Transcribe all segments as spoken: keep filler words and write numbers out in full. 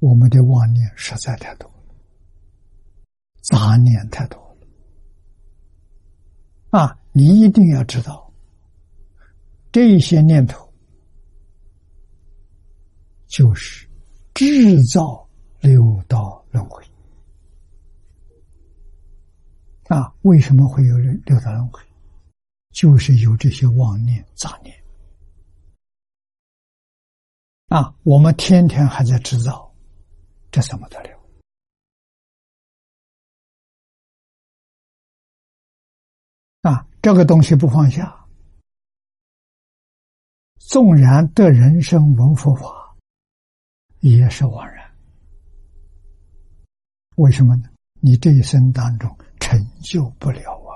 我们的妄念实在太多了，杂念太多了啊！你一定要知道，这些念头就是制造六道轮回啊！为什么会有六道轮回？就是有这些妄念、杂念啊！我们天天还在制造，这怎么得了？啊，这个东西不放下，纵然得人生闻佛法，也是枉然。为什么呢？你这一生当中成就不了啊！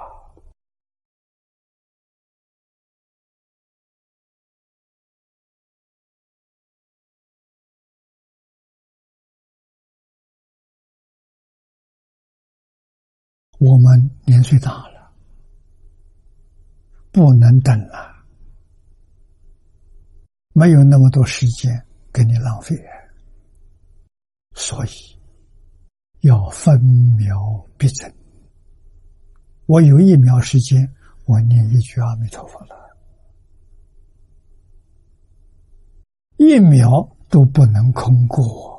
我们年岁大了，不能等了，没有那么多时间给你浪费，所以要分秒必争。我有一秒时间，我念一句阿弥陀佛了，一秒都不能空过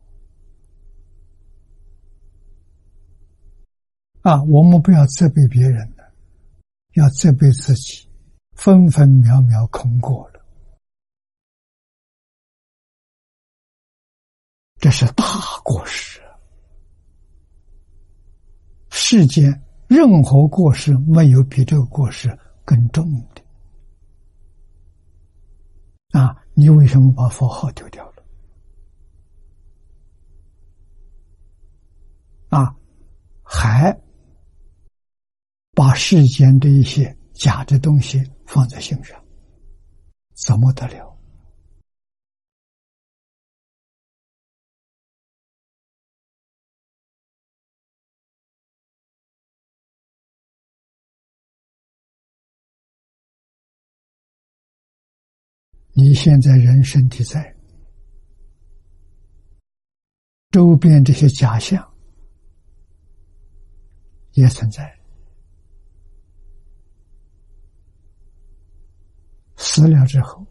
啊！我们不要责备别人了，要责备自己，分分秒秒空过了，这是大过失。世间任何过失没有比这个过失更重的啊！你为什么把佛号丢掉了啊？还把世间这一些假的东西放在心上，怎么得了？你现在人身体在，周边这些假象也存在，死了之后，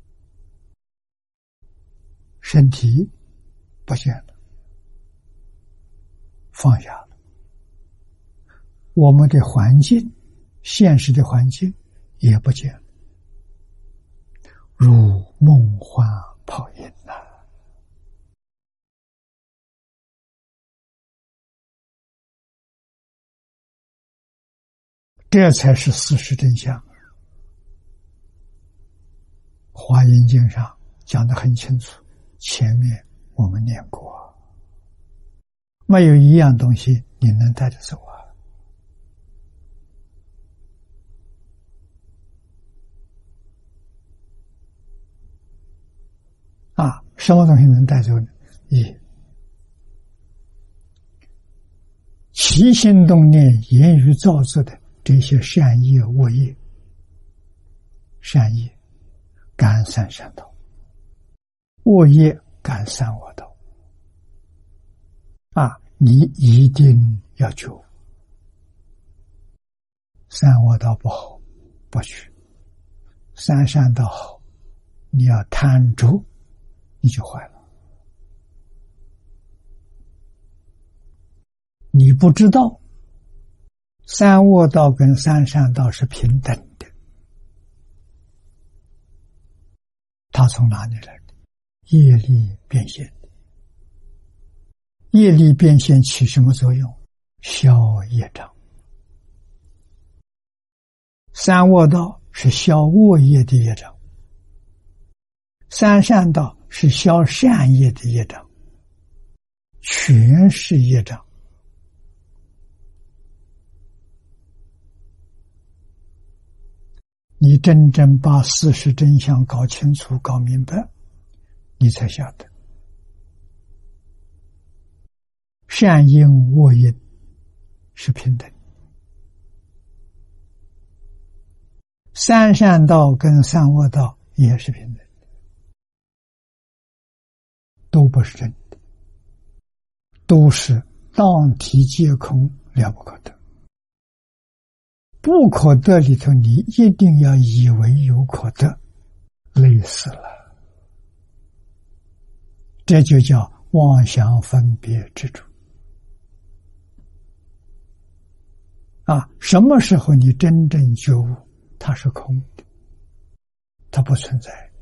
身体不见了，放下了，我们的环境，现实的环境也不见了，如梦幻泡影呐、啊！这才是事实真相。华严经上讲得很清楚，前面我们念过，没有一样东西你能带着走啊！啊，什么东西能带走呢？一，起心动念、言语造作的这些善业、恶业，善业感三善道，恶业感三恶道。啊，你一定要救。三恶道不好，不去；三善道好，你要贪着，你就坏了。你不知道，三恶道跟三善道是平等的，它从哪里来的？业力变现的。业力变现起什么作用？消业障。三恶道是消恶业的业障，三善道是消善业的业障，全是业障。你真正把事实真相搞清楚、搞明白，你才晓得善因恶因是平等，三善道跟三恶道也是平等，都不是真的。 都是当体皆空，了不可得。不可得里头，你一定要以为有可得，累死了。这就叫妄想分别执着。啊，什么时候你真正觉悟，它是空的，它不存在。